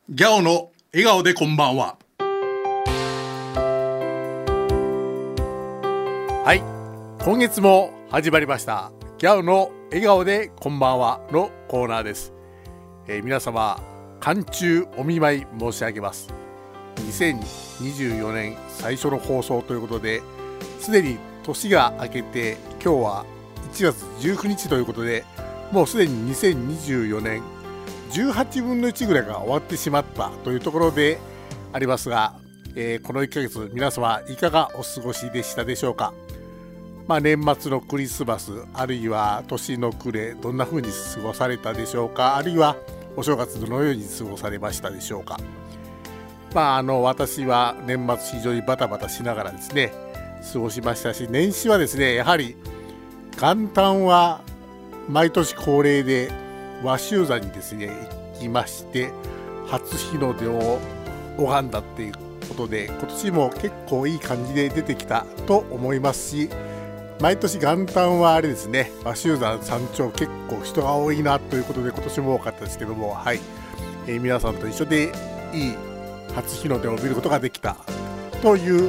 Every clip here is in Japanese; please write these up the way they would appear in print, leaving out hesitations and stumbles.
ギャオの笑顔でこんばんは。 はい、今月も始まりましたギャオの笑顔でこんばんはのコーナーです。皆様寒中お見舞い申し上げます。2024年最初の放送ということで、すでに年が明けて今日は1月19日ということで、もうすでに2024年18分の1ぐらいが終わってしまったというところでありますが、この1ヶ月皆様いかがお過ごしでしたでしょうか。年末のクリスマス、あるいは年の暮れ、どんな風に過ごされたでしょうか。あるいはお正月どのように過ごされましたでしょうか。私は年末非常にバタバタしながらですね過ごしましたし、年始はですねやはり元旦は毎年恒例で和州山にですね行きまして、初日の出を拝んだっていうことで、今年も結構いい感じで出てきたと思いますし、毎年元旦はあれですね、和州山山頂結構人が多いなということで今年も多かったですけども、はい、皆さんと一緒でいい初日の出を見ることができたという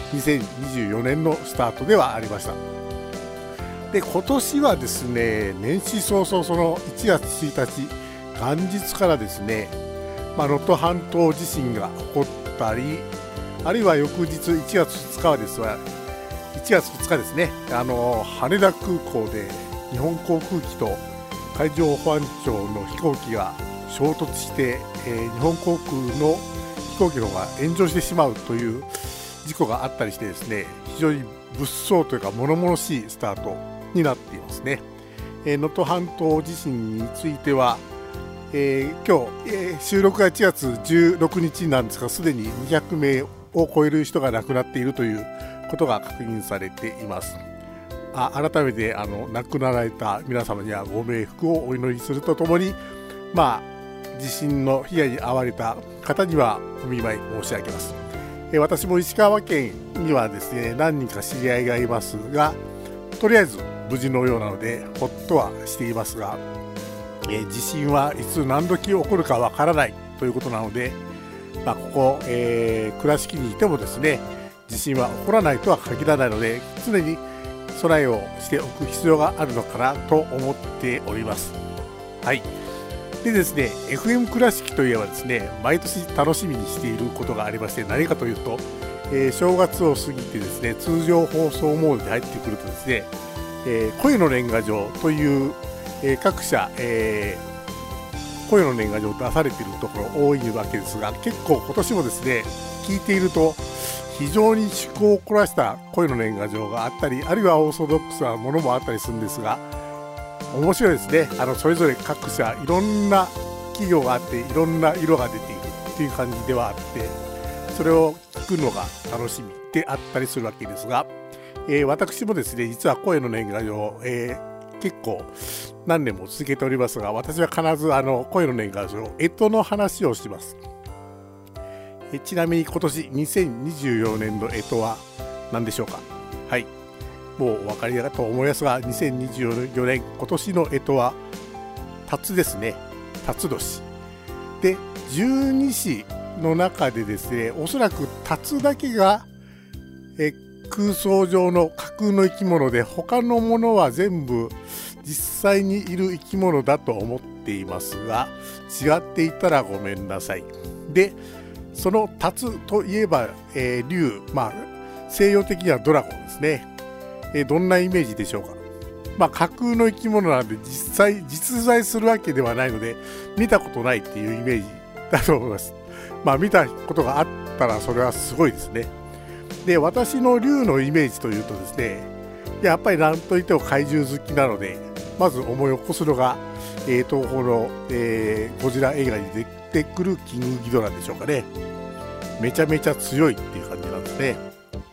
2024年のスタートではありました。で、今年はですね、年始早々その1月1日元日からですね、能登半島地震が起こったり、あるいは翌日1月2日はですね、1月2日ですね、羽田空港で日本航空機と海上保安庁の飛行機が衝突して、日本航空の飛行機の方が炎上してしまうという事故があったりしてですね、非常に物騒というか物々しいスタートになっていますね。能登半島地震については、今日、収録が1月16日なんですが、すでに200名を超える人が亡くなっているということが確認されています。改めて亡くなられた皆様にはご冥福をお祈りするとともに、地震の被害に遭われた方にはお見舞い申し上げます。私も石川県にはですね何人か知り合いがいますが、とりあえず無事のようなのでほっとはしていますが、地震はいつ何時起こるかわからないということなので、ここ、倉敷にいてもですね地震は起こらないとは限らないので、常に備えをしておく必要があるのかなと思っております。はい。でですね、FM 倉敷といえばですね、毎年楽しみにしていることがありまして、何かというと、正月を過ぎてですね、通常放送モードに入ってくるとですね、声の年賀状という、各社、声の年賀状を出されているところ多いわけですが、結構今年もですね、聞いていると非常に趣向を凝らした声の年賀状があったり、あるいはオーソドックスなものもあったりするんですが、面白いですね。それぞれ各社いろんな企業があって、いろんな色が出ているっていう感じではあって、それを聞くのが楽しみであったりするわけですが、私もですね実は声の年賀状、結構何年も続けておりますが、私は必ず声の年賀状干支の話をします。ちなみに今年2024年の干支は何でしょうか。はい、もうお分かりだと思いますが、2024年今年の干支は辰ですね。辰年で、十二支の中でですね、おそらく辰だけが空想上の架空の生き物で、他のものは全部実際にいる生き物だと思っていますが、違っていたらごめんなさい。で、その辰といえば、竜、西洋的にはドラゴンですね。どんなイメージでしょうか。架空の生き物なんで実在するわけではないので、見たことないっていうイメージだと思います。見たことがあったらそれはすごいですね。で、私の竜のイメージというとですね、やっぱり何といっても怪獣好きなので、まず思い起こすのが、東宝の、ゴジラ映画に出てくるキングギドラでしょうかね。めちゃめちゃ強いっていう感じなんですね。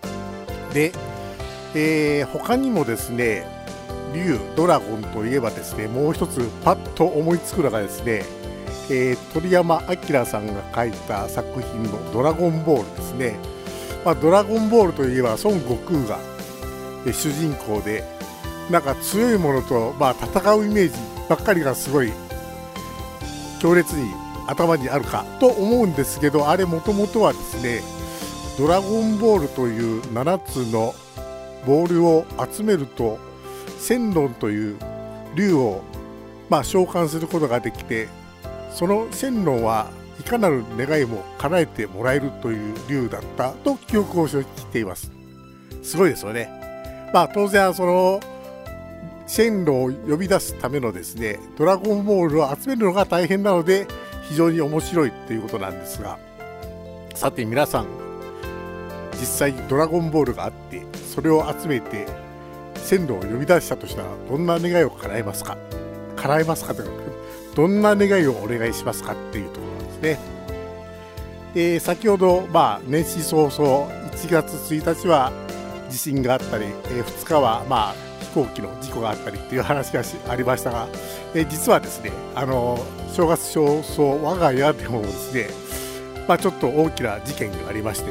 で、他にもですね、竜、ドラゴンといえばですね、もう一つパッと思いつくのがですね、鳥山明さんが書いた作品のドラゴンボールですね。ドラゴンボールといえば孫悟空が主人公で、なんか強いものと戦うイメージばっかりがすごい強烈に頭にあるかと思うんですけど、あれもともとはですね、ドラゴンボールという7つのボールを集めると神龍という竜を召喚することができて、その神龍はいかなる願いも叶えてもらえるという竜だったと記憶をしています。すごいですよね。当然その神龍を呼び出すためのですね、ドラゴンボールを集めるのが大変なので非常に面白いということなんですが、さて皆さん、実際にドラゴンボールがあってそれを集めて神龍を呼び出したとしたらどんな願いを叶えますかというか、どんな願いをお願いしますかっていうところなんですね。で、先ほど年始早々1月1日は地震があったり、2日は飛行機の事故があったりっていう話がありましたが、実はですね、正月早々我が家でもですね、ちょっと大きな事件がありまして、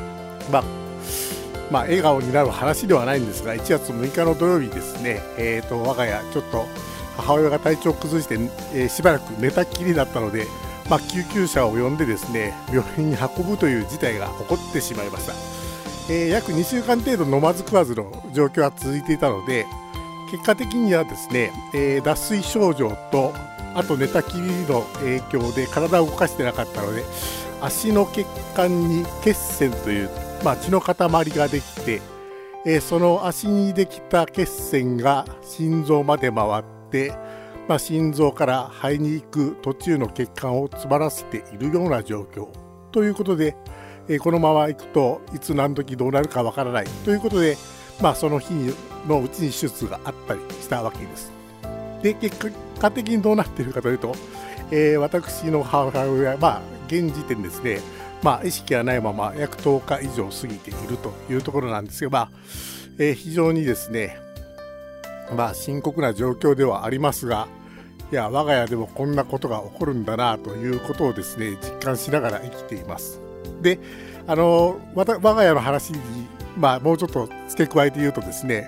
笑顔になる話ではないんですが、1月6日の土曜日ですね、我が家ちょっと母親が体調を崩して、しばらく寝たきりだったので、救急車を呼んでですね、病院に運ぶという事態が起こってしまいました。約2週間程度飲まず食わずの状況が続いていたので、結果的にはですね、脱水症状とあと寝たきりの影響で体を動かしてなかったので、足の血管に血栓という、血の塊ができて、その足にできた血栓が心臓まで回って、心臓から肺に行く途中の血管を詰まらせているような状況ということで、このままいくといつ何時どうなるかわからないということで、その日のうちに手術があったりしたわけです。で、結果的にどうなっているかというと、私の母親は現時点ですね、意識がないまま約10日以上過ぎているというところなんですが、非常にですね、深刻な状況ではありますが、我が家でもこんなことが起こるんだなということをですね、実感しながら生きています。で、我が家の話に、もうちょっと付け加えて言うとですね、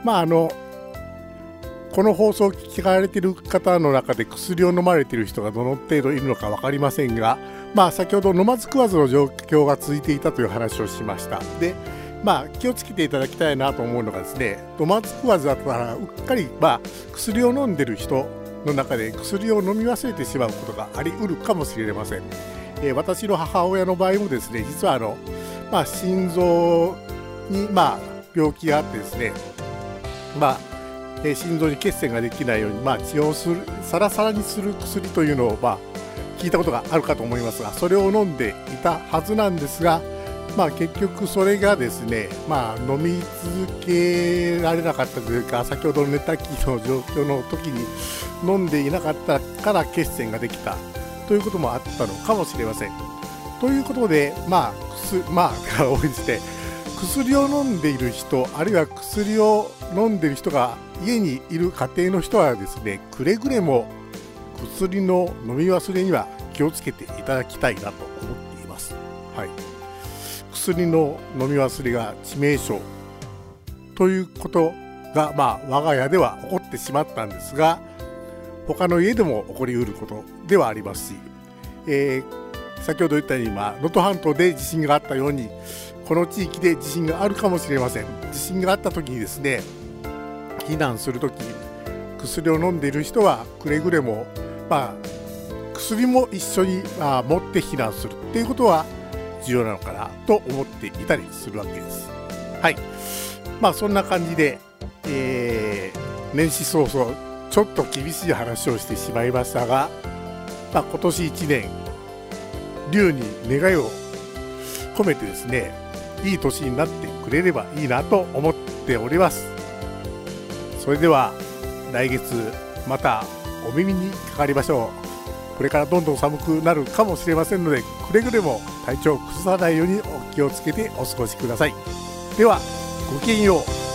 この放送を聞かれている方の中で薬を飲まれている人がどの程度いるのか分かりませんが、先ほど飲まず食わずの状況が続いていたという話をしました。で、気をつけていただきたいなと思うのがですね、飲まず食わずだったらうっかり、薬を飲んでる人の中で薬を飲み忘れてしまうことがありうるかもしれません。私の母親の場合もですね、実は心臓に病気があってですね、心臓に血栓ができないように、血をサラサラにする薬というのを聞いたことがあるかと思いますが、それを飲んでいたはずなんですが、結局それがですね、飲み続けられなかったというか、先ほどの寝たきりの状況の時に飲んでいなかったから血栓ができたということもあったのかもしれません。ということで、多いですね、薬を飲んでいる人、あるいは薬を飲んでいる人が家にいる家庭の人はですね、くれぐれも薬の飲み忘れには気をつけていただきたいなと思っています。薬の飲み忘れが致命傷ということが、我が家では起こってしまったんですが、他の家でも起こりうることではありますし、先ほど言ったように能登半島で地震があったように、この地域で地震があるかもしれません。地震があった時にですね、避難する時、薬を飲んでいる人はくれぐれも、薬も一緒に持って避難するっていうことは重要なのかなと思っていたりするわけです。そんな感じで、年始早々ちょっと厳しい話をしてしまいましたが、今年1年龍に願いを込めてですね、いい年になってくれればいいなと思っております。それでは来月またお耳にかかりましょう。これからどんどん寒くなるかもしれませんので、くれぐれも体調を崩さないようにお気をつけてお過ごしください。ではごきげんよう。